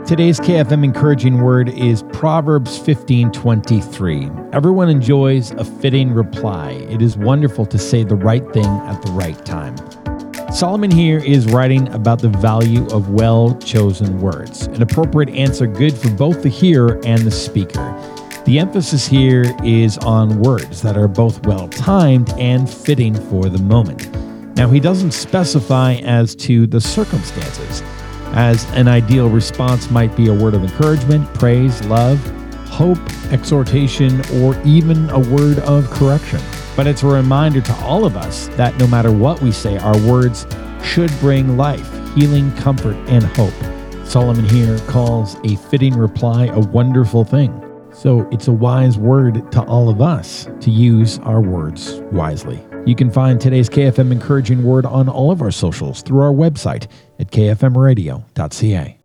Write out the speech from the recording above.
Today's KFM encouraging word is Proverbs 15:23. Everyone enjoys a fitting reply. It is wonderful to say the right thing at the right time. Solomon here is writing about the value of well-chosen words, an appropriate answer good for both the hearer and the speaker. The emphasis here is on words that are both well-timed and fitting for the moment. Now, he doesn't specify as to the circumstances, as an ideal response might be a word of encouragement, praise, love, hope, exhortation, or even a word of correction. But it's a reminder to all of us that no matter what we say, our words should bring life, healing, comfort, and hope. Solomon here calls a fitting reply a wonderful thing. So it's a wise word to all of us to use our words wisely. You can find today's KFM encouraging word on all of our socials through our website at kfmradio.ca.